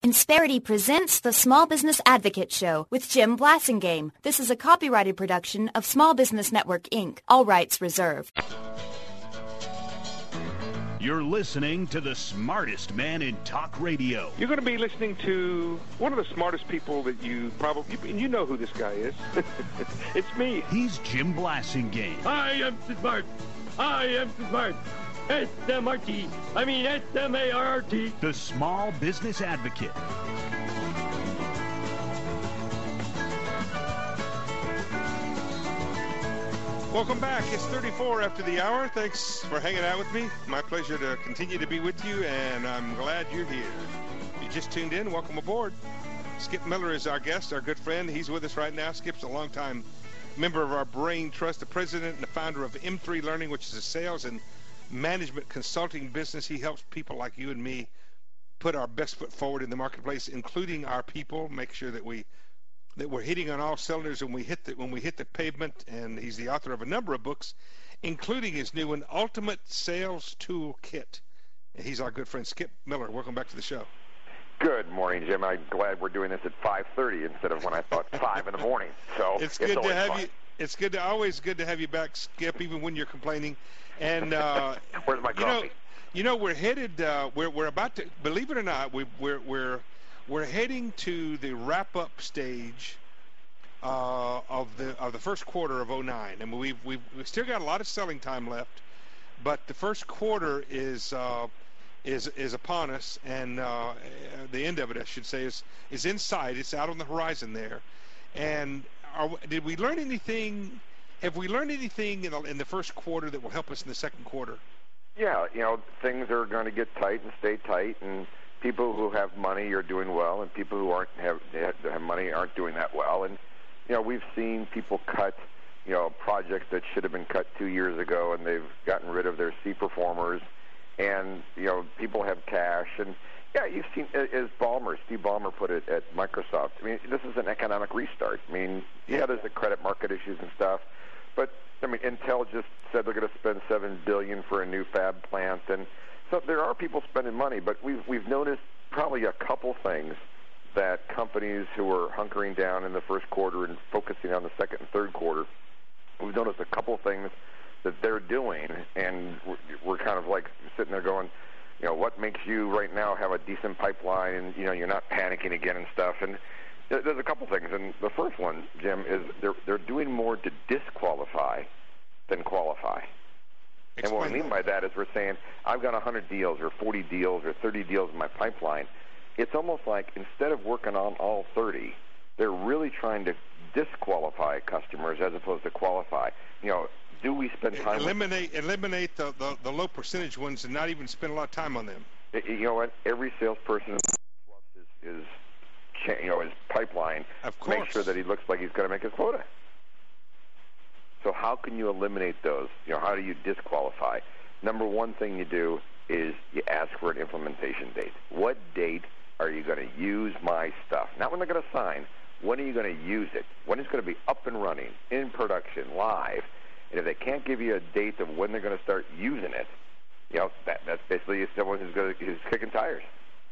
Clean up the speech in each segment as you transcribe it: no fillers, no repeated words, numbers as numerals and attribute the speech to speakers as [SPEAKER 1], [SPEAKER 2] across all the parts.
[SPEAKER 1] Insperity presents the Small Business Advocate Show with Jim Blasingame. This is a copyrighted production of Small Business Network, Inc. All rights reserved.
[SPEAKER 2] You're listening to the smartest man in talk radio.
[SPEAKER 3] You're going to be listening to one of the smartest people that you know who this guy is. It's me.
[SPEAKER 2] He's Jim Blasingame.
[SPEAKER 4] I am smart. I am smart. S-M-R-T. I mean S-M-A-R-T.
[SPEAKER 2] The Small Business Advocate.
[SPEAKER 3] Welcome back. It's 34 after the hour. Thanks for hanging out with me. My pleasure to continue to be with you, and I'm glad you're here. If you just tuned in, welcome aboard. Skip Miller is our guest, our good friend. He's with us right now. Skip's a longtime member of our Brain Trust, the president and the founder of M3 Learning, which is a sales and management consulting business. He helps people like you and me put our best foot forward in the marketplace, including our people, make sure that we're hitting on all cylinders when we hit the pavement. And he's the author of a number of books, including his new one, Ultimate Sales Toolkit. And he's our good friend Skip Miller. Welcome back to the show.
[SPEAKER 5] Good morning, Jim. I'm glad we're doing this at 5:30 instead of when I thought 5 in the morning. So
[SPEAKER 3] it's good to have you. It's always good to have you back, Skip, even when you're complaining. And
[SPEAKER 5] where's my coffee?
[SPEAKER 3] We're headed. We're about to. Believe it or not, we're heading to the wrap-up stage of the first quarter of 2009. I mean, we've still got a lot of selling time left, but the first quarter is upon us, and the end of it, I should say, is in sight. It's out on the horizon there. And did we learn anything? Have we learned anything in the first quarter that will help us in the second quarter?
[SPEAKER 5] Yeah, things are going to get tight and stay tight, and people who have money are doing well, and people who have money aren't doing that well. And we've seen people cut projects that should have been cut 2 years ago, and they've gotten rid of their C performers. And people have cash, and you've seen, as Steve Ballmer put it at Microsoft. I mean, this is an economic restart. I mean, there's the credit market issues and stuff, but I mean, Intel just said they're going to spend $7 billion for a new fab plant, and so there are people spending money. But we've noticed probably a couple things that companies who are hunkering down in the first quarter and focusing on the second and third quarter, we've noticed a couple things that they're doing, and we're kind of like sitting there going, what makes you right now have a decent pipeline, and you're not panicking again and stuff. And there's a couple things, and the first one, Jim, is they're doing more to disqualify than qualify. And what I mean by that is we're saying, I've got 100 deals or 40 deals or 30 deals in my pipeline. It's almost like instead of working on all 30, they're really trying to disqualify customers as opposed to qualify. Do we spend time
[SPEAKER 3] eliminate the low percentage ones and not even spend a lot of time on them?
[SPEAKER 5] You know what? Every salesperson is his pipeline.
[SPEAKER 3] Of course.
[SPEAKER 5] Make sure that he looks like he's going to make his quota. So how can you eliminate those? How do you disqualify? Number one thing you do is you ask for an implementation date. What date are you going to use my stuff? Not when they're going to sign. When are you going to use it? When it's going to be up and running, in production, live? And if they can't give you a date of when they're going to start using it, that's basically someone who's kicking tires.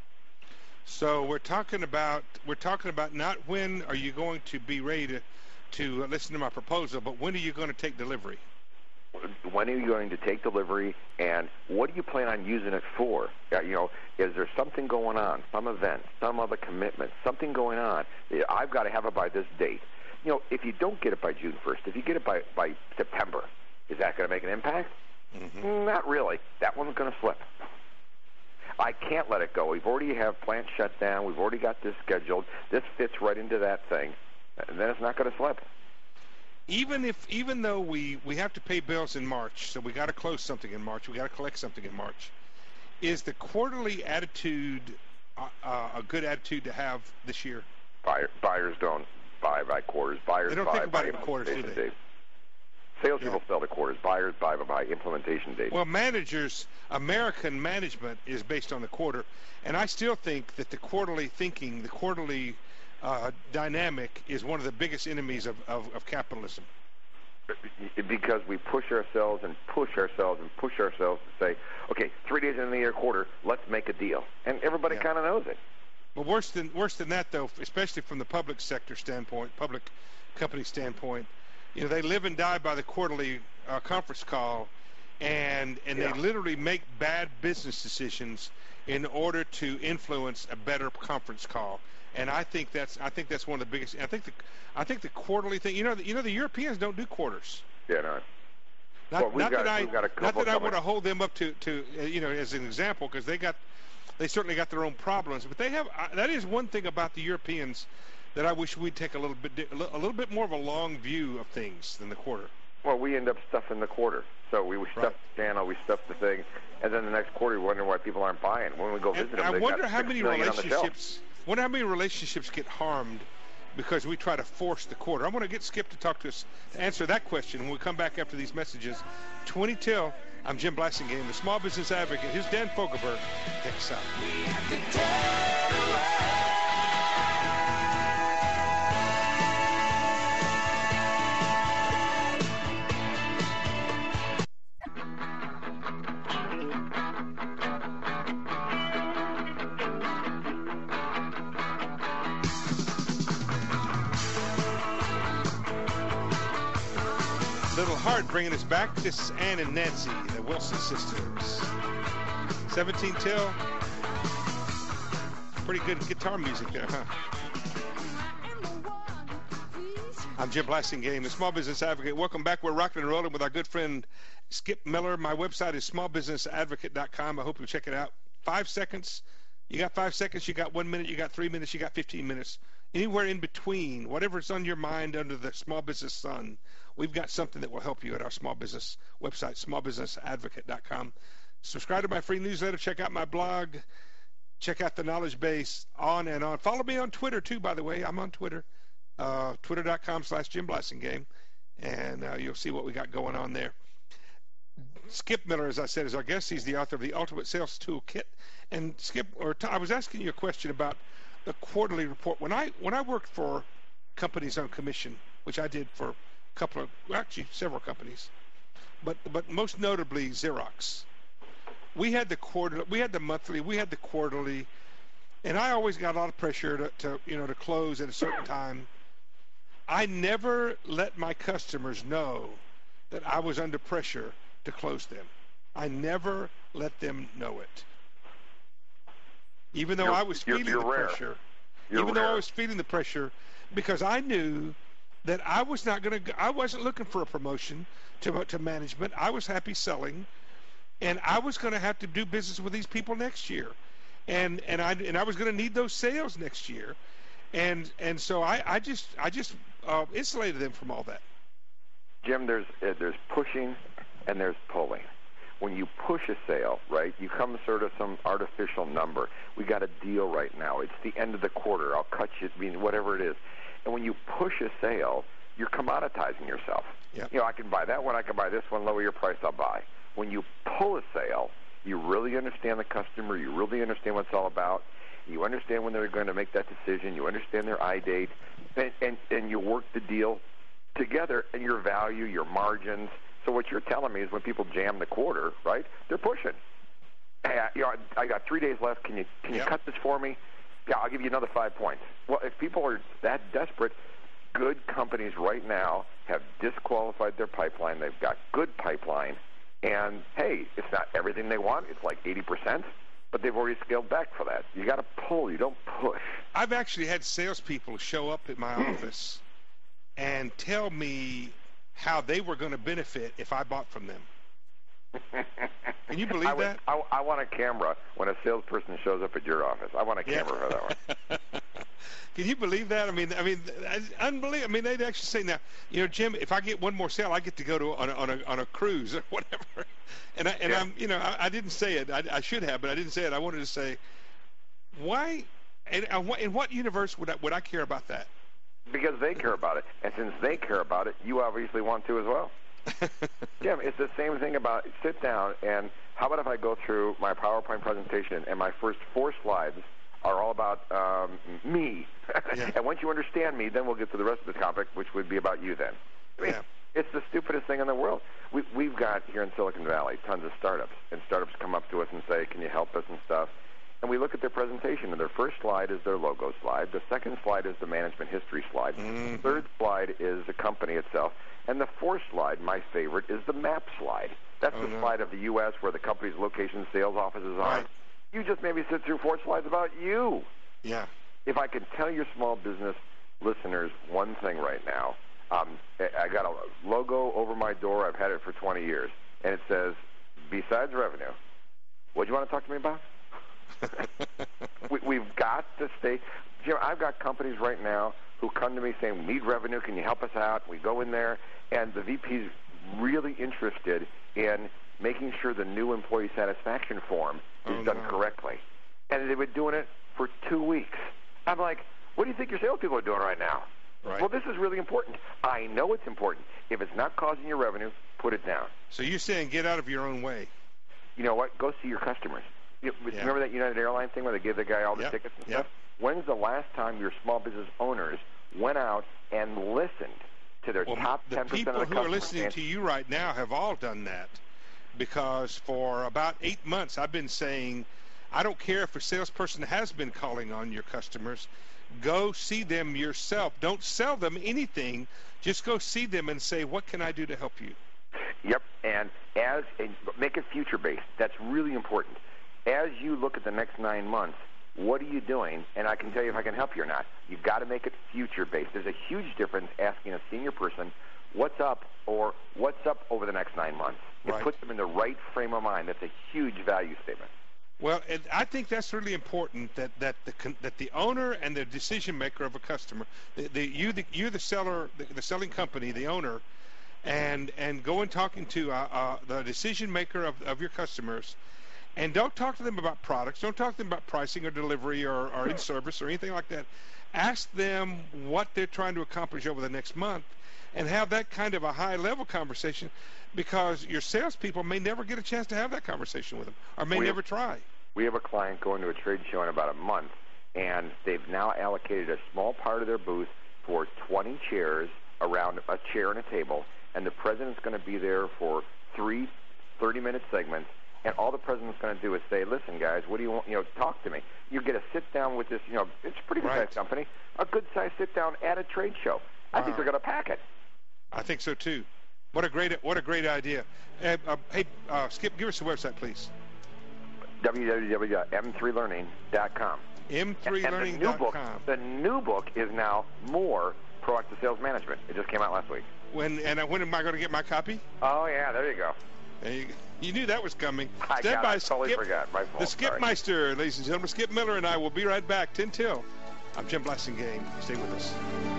[SPEAKER 3] So we're talking about not when are you going to be ready to listen to my proposal, but when are you going to take delivery?
[SPEAKER 5] When are you going to take delivery, and what do you plan on using it for? Is there something going on, some event, some other commitment, something going on? I've got to have it by this date. If you don't get it by June 1st, if you get it by September, is that going to make an impact? Mm-hmm. Not really. That one's going to slip. I can't let it go. We've already have plants shut down. We've already got this scheduled. This fits right into that thing, and then it's not going to slip.
[SPEAKER 3] Even though we have to pay bills in March, so we got to close something in March, we got to collect something in March, is the quarterly attitude a good attitude to have this year?
[SPEAKER 5] Buyers don't buy by quarters. Buyers
[SPEAKER 3] they don't
[SPEAKER 5] buy
[SPEAKER 3] think about
[SPEAKER 5] by
[SPEAKER 3] it in quarters, do they?
[SPEAKER 5] Date. Salespeople sell the quarters. Buyers buy by implementation date.
[SPEAKER 3] Well, American management is based on the quarter, and I still think that the quarterly thinking, the quarterly dynamic is one of the biggest enemies of capitalism.
[SPEAKER 5] Because we push ourselves and push ourselves and push ourselves to say, okay, 3 days into the year quarter, let's make a deal. And everybody kind of knows it.
[SPEAKER 3] But worse than that, though, especially from the public sector standpoint, public company standpoint, they live and die by the quarterly conference call, and they literally make bad business decisions in order to influence a better conference call. And I think that's one of the biggest. I think the quarterly thing. The Europeans don't do quarters.
[SPEAKER 5] Yeah, no.
[SPEAKER 3] Not that I want to hold them up to as an example, because they certainly got their own problems. But they have. That is one thing about the Europeans that I wish we'd take a little bit more of a long view of things than the quarter.
[SPEAKER 5] Well, we end up stuffing the quarter. So we stuff the channel, we stuff the thing, and then the next quarter we wonder why people aren't buying. When we go visit them,
[SPEAKER 3] I wonder how many relationships. Wonder how many relationships get harmed because we try to force the quarter. I want to get Skip to talk to us to answer that question when we come back after these messages. 20 till. I'm Jim Blasingame, the Small Business Advocate. Here's Dan Fogelberg. Thanks out. Little Heart bringing us back. This is Ann and Nancy, the Wilson sisters. 17 till. Pretty good guitar music there, huh? I'm Jim Blasingame, the Small Business Advocate. Welcome back. We're rocking and rolling with our good friend Skip Miller. My website is smallbusinessadvocate.com. I hope you'll check it out. 5 seconds. You got 5 seconds. You got 1 minute. You got 3 minutes. You got 15 minutes. Anywhere in between, whatever's on your mind under the small business sun, we've got something that will help you at our small business website, smallbusinessadvocate.com. Subscribe to my free newsletter. Check out my blog. Check out the knowledge base, on and on. Follow me on Twitter, too, by the way. I'm on Twitter, twitter.com/Jim Blasingame, and you'll see what we got going on there. Skip Miller, as I said, is our guest. He's the author of the Ultimate Sales Toolkit. And Skip, I was asking you a question about the quarterly report. When I worked for companies on commission, which I did for several companies, but most notably Xerox, we had the quarterly, we had the monthly, we had the quarterly, and I always got a lot of pressure to close at a certain time. I never let my customers know that I was under pressure to close them. I never let them know it. Even though I was feeling the pressure. I was feeling the pressure, because I knew that I wasn't looking for a promotion to management. I was happy selling, and I was going to have to do business with these people next year, and I was going to need those sales next year, and so I just insulated them from all that.
[SPEAKER 5] Jim, there's pushing and there's pulling. When you push a sale, right, you come sort of some artificial number. We got a deal right now. It's the end of the quarter. I'll cut you, whatever it is. And when you push a sale, you're commoditizing yourself.
[SPEAKER 3] Yep.
[SPEAKER 5] I can buy that one. I can buy this one. Lower your price, I'll buy. When you pull a sale, you really understand the customer. You really understand what it's all about. You understand when they're going to make that decision. You understand their eye date. And you work the deal together, and your value, your margins. So what you're telling me is when people jam the quarter, right, they're pushing. Hey, I got 3 days left. Can you cut this for me? Yeah, I'll give you another 5 points. Well, if people are that desperate, good companies right now have disqualified their pipeline. They've got good pipeline. And, hey, it's not everything they want. It's like 80%, but they've already scaled back for that. You got to pull. You don't push.
[SPEAKER 3] I've actually had salespeople show up at my office and tell me how they were going to benefit if I bought from them. Can you believe that?
[SPEAKER 5] I want a camera when a salesperson shows up at your office. I want a camera for that one.
[SPEAKER 3] Can you believe that? I mean, unbelievable. I mean, they'd actually say, now, Jim, if I get one more sale, I get to go on a cruise or whatever. And I didn't say it. I should have, but I didn't say it. I wanted to say, why? And in what universe would I care about that?
[SPEAKER 5] Because they care about it, and since they care about it, you obviously want to as well. Jim, it's the same thing about sit down and how about if I go through my PowerPoint presentation and my first 4 slides are all about me. Yeah. And once you understand me, then we'll get to the rest of the topic, which would be about you then. I mean, it's the stupidest thing in the world. We've got here in Silicon Valley tons of startups, and startups come up to us and say, can you help us and stuff? and we look at their presentation, and their first slide is their logo slide. The second slide is the management history slide.
[SPEAKER 3] Mm-hmm.
[SPEAKER 5] The third slide is the company itself. And the fourth slide, my favorite, is the map slide. That's the slide of the U.S. where the company's location, sales offices are.
[SPEAKER 3] Right.
[SPEAKER 5] You just maybe sit through 4 slides about you.
[SPEAKER 3] Yeah.
[SPEAKER 5] If I could tell your small business listeners one thing right now, I got a logo over my door. I've had it for 20 years, and it says, besides revenue, what do you want to talk to me about? We've got to stay. Jim, I've got companies right now who come to me saying, we need revenue, can you help us out? We go in there, and the VP's really interested in making sure the new employee satisfaction form is done correctly. And they've been doing it for 2 weeks. I'm like, what do you think your salespeople are doing right now?
[SPEAKER 3] Right.
[SPEAKER 5] Well, this is really important. I know it's important. If it's not causing you revenue, put it down.
[SPEAKER 3] So you're saying get out of your own way.
[SPEAKER 5] You know what? Go see your customers. Remember that United Airlines thing where they give the guy all the tickets and stuff? When's the last time your small business owners went out and listened to their top 10% of the customers?
[SPEAKER 3] The people who are listening to you right now have all done that, because for about 8 months I've been saying, I don't care if a salesperson has been calling on your customers, go see them yourself. Don't sell them anything. Just go see them and say, what can I do to help you?
[SPEAKER 5] Yep, and make it future-based. That's really important. As you look at the next 9 months, what are you doing? And I can tell you if I can help you or not. You've got to make it future-based. There's a huge difference asking a senior person, what's up, or what's up over the next 9 months. It puts them in the right frame of mind. That's a huge value statement.
[SPEAKER 3] Well, and I think that's really important, that the owner and the decision maker of a customer, you're the seller, the selling company, the owner, and go and talking to the decision maker of your customers. And don't talk to them about products. Don't talk to them about pricing or delivery or in service or anything like that. Ask them what they're trying to accomplish over the next month and have that kind of a high-level conversation, because your salespeople may never get a chance to have that conversation with them or may never try.
[SPEAKER 5] We have a client going to a trade show in about a month, and they've now allocated a small part of their booth for 20 chairs around a chair and a table, and the president's going to be there for 3 30-minute segments. And all the president's going to do is say, listen, guys, what do you want? Talk to me. You get a sit-down with this, it's a pretty good-sized company, a good-sized sit-down at a trade show. I think they're going to pack it.
[SPEAKER 3] I think so, too. What a great idea. Hey, Skip, give us the website, please.
[SPEAKER 5] www.m3learning.com.
[SPEAKER 3] M3learning.com.
[SPEAKER 5] The new book is now More Proactive Sales Management. It just came out last week.
[SPEAKER 3] When am I going to get my copy?
[SPEAKER 5] Oh, yeah, there you go.
[SPEAKER 3] You knew that was coming.
[SPEAKER 5] I totally forgot. My fault.
[SPEAKER 3] The Skip Meister, ladies and gentlemen. Skip Miller and I will be right back. 10 till. I'm Jim Blasingame. Stay with us.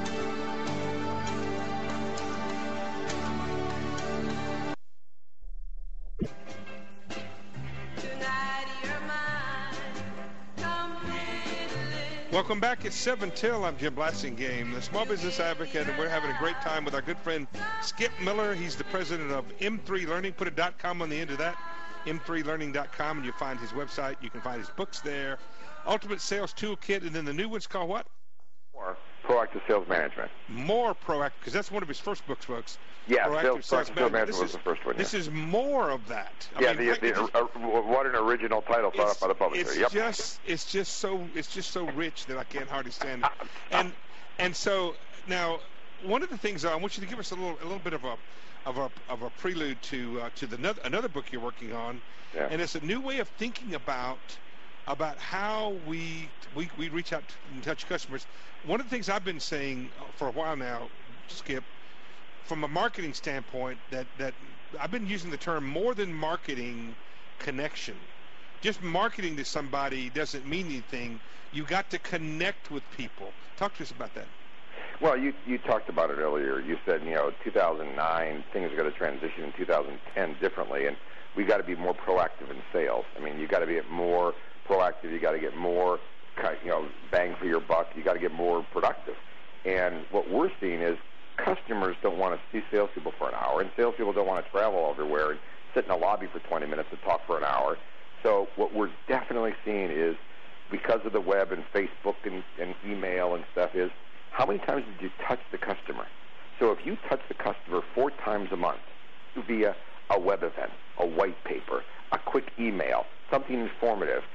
[SPEAKER 3] Welcome back. It's 7 till. I'm Jim Blasingame, the small business advocate, and we're having a great time with our good friend Skip Miller. He's the president of M3 Learning. Put a .com on the end of that, m3learning.com, and you'll find his website. You can find his books there. Ultimate Sales Toolkit, and then the new one's called what?
[SPEAKER 5] More Proactive Sales Management.
[SPEAKER 3] More Proactive, because that's one of his first books, folks.
[SPEAKER 5] Yeah, Proactive Sales Management was the first one.
[SPEAKER 3] This is more of that.
[SPEAKER 5] What an original title thought up by the publisher.
[SPEAKER 3] It's just so rich that I can't hardly stand it. And so now, one of the things I want you to give us a little bit of a prelude to another book you're working on, and it's a new way of thinking about how we reach out and touch customers. One of the things I've been saying for a while now, Skip, from a marketing standpoint, that I've been using the term more than marketing, connection. Just marketing to somebody doesn't mean anything. You got to connect with people. Talk to us about that.
[SPEAKER 5] Well, you talked about it earlier. You said, 2009, things are going to transition in 2010 differently, and we got to be more proactive in sales. I mean, you got to be more proactive. You got to get more, bang for your buck. You got to get more productive. And what we're seeing is customers don't want to see salespeople for an hour, and salespeople don't want to travel everywhere and sit in a lobby for 20 minutes and talk for an hour. So what we're definitely seeing is, because of the web and Facebook and email and stuff, is how many times did you touch the customer? So if you touch the customer 4 times a month via a web event, a white paper, a quick email, something informative. Hey, by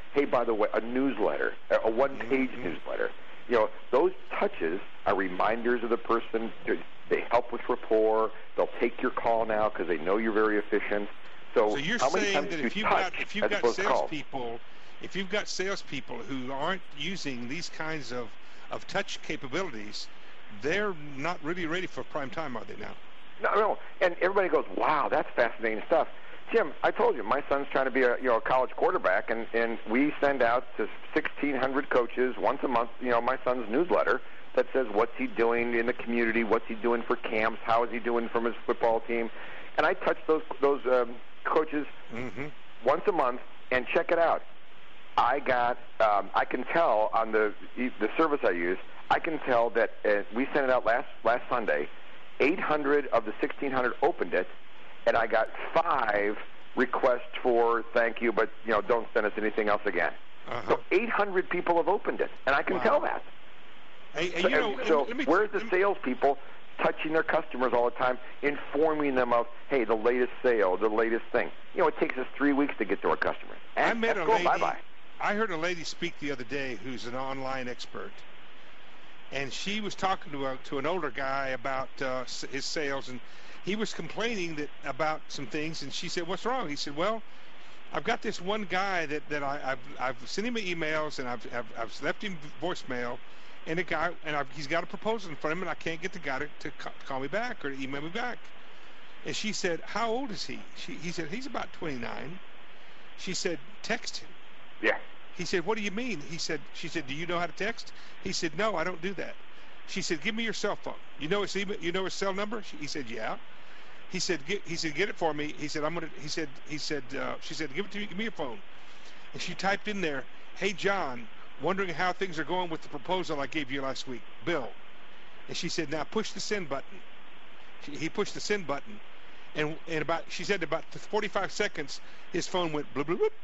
[SPEAKER 5] by the way, a newsletter, a one-page newsletter. Those touches are reminders of the person. They help with rapport. They'll take your call now because they know you're very efficient. So
[SPEAKER 3] you're
[SPEAKER 5] how many
[SPEAKER 3] saying
[SPEAKER 5] times
[SPEAKER 3] that
[SPEAKER 5] do
[SPEAKER 3] if
[SPEAKER 5] you
[SPEAKER 3] you've
[SPEAKER 5] touch
[SPEAKER 3] got salespeople who aren't using these kinds of touch capabilities, they're not really ready for prime time, are they now?
[SPEAKER 5] No. And everybody goes, wow, that's fascinating stuff. Jim, I told you, my son's trying to be a college quarterback, and we send out to 1,600 coaches once a month, my son's newsletter that says what's he doing in the community, what's he doing for camps, how is he doing from his football team. And I touch those coaches once a month, and check it out. I can tell on the service I use, I can tell that we sent it out last Sunday. 800 of the 1,600 opened it, and I got 5 requests for thank you, but don't send us anything else again. So 800 people have opened it, and I can tell that. Where's the salespeople touching their customers all the time, informing them of, hey, the latest sale, the latest thing? it takes us 3 weeks to get to our customers.
[SPEAKER 3] I met a lady.
[SPEAKER 5] Bye-bye.
[SPEAKER 3] I heard a lady speak the other day who's an online expert, and she was talking to an older guy about his sales, and he was complaining about some things, and she said, "What's wrong?" He said, "Well, I've got this one guy that I've sent him emails, and I've left him voicemail, and he's got a proposal in front of him, and I can't get the guy to call me back or to email me back." And she said, "How old is he?" He said, "He's about 29." She said, "Text him."
[SPEAKER 5] Yeah.
[SPEAKER 3] He said, "What do you mean?" She said, "Do you know how to text?" He said, "No, I don't do that." She said, "Give me your cell phone. You know his email, you know his cell number?" He said, "Yeah." He said, "Get it for me." He said, she said, "Give it to me. Give me your phone." And she typed in there, "Hey, John, wondering how things are going with the proposal I gave you last week, Bill." And she said, "Now push the send button." He pushed the send button, and she said about 45 seconds, his phone went bloop, bloop, bloop,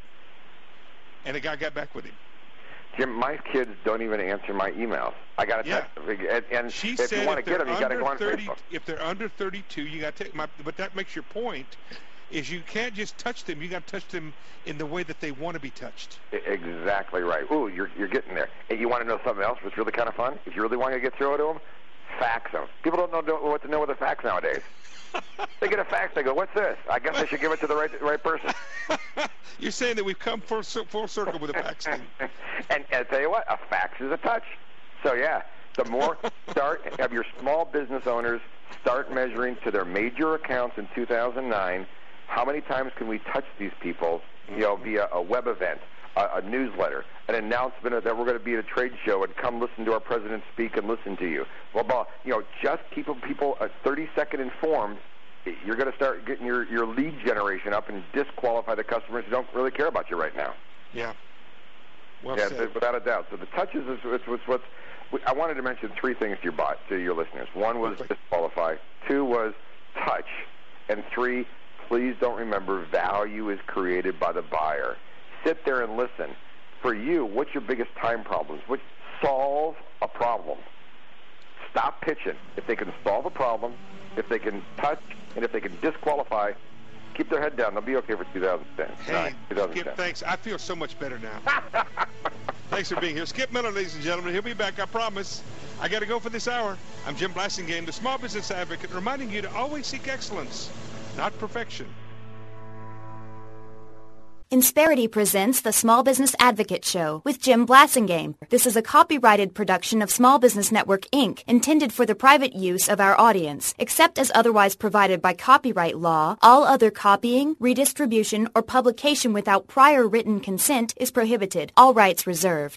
[SPEAKER 3] and the guy got back with him.
[SPEAKER 5] Jim, my kids don't even answer my emails. I got to text them. And
[SPEAKER 3] she
[SPEAKER 5] if
[SPEAKER 3] said
[SPEAKER 5] you want to get them, you got to go on Facebook.
[SPEAKER 3] If they're under 32, you got to take but that makes your point, is you can't just touch them. You got to touch them in the way that they want to be touched.
[SPEAKER 5] Exactly right. Ooh, you're getting there. And you want to know something else that's really kind of fun? If you really want to get through to them, fax them. People don't know what to know with a fax nowadays. They get a fax, they go, "What's this? I guess I should give it to the right person."
[SPEAKER 3] You're saying that we've come full circle with a fax thing.
[SPEAKER 5] And I tell you what, a fax is a touch. So yeah, the more have your small business owners start measuring to their major accounts in 2009, how many times can we touch these people, via a web event, a newsletter, an announcement that we're going to be at a trade show and come listen to our president speak and listen to you. Well, just keep people 30-second informed. You're going to start getting your lead generation up and disqualify the customers who don't really care about you right now.
[SPEAKER 3] Yeah. Well
[SPEAKER 5] said. Without a doubt. So the touches is what's. I wanted to mention 3 things to your listeners. 1 was disqualify. 2 was touch. And 3, please don't remember, value is created by the buyer. Sit there and listen. For you, what's your biggest time problems? Solve a problem. Stop pitching. If they can solve a problem, if they can touch, and if they can disqualify, keep their head down. They'll be okay for 2010.
[SPEAKER 3] Hey, Skip, thanks. I feel so much better now. Thanks for being here. Skip Miller, ladies and gentlemen. He'll be back, I promise. I got to go for this hour. I'm Jim Blasingame, the Small Business Advocate, reminding you to always seek excellence, not perfection.
[SPEAKER 1] Insperity presents the Small Business Advocate Show with Jim Blasingame. This is a copyrighted production of Small Business Network, Inc., intended for the private use of our audience. Except as otherwise provided by copyright law, all other copying, redistribution, or publication without prior written consent is prohibited. All rights reserved.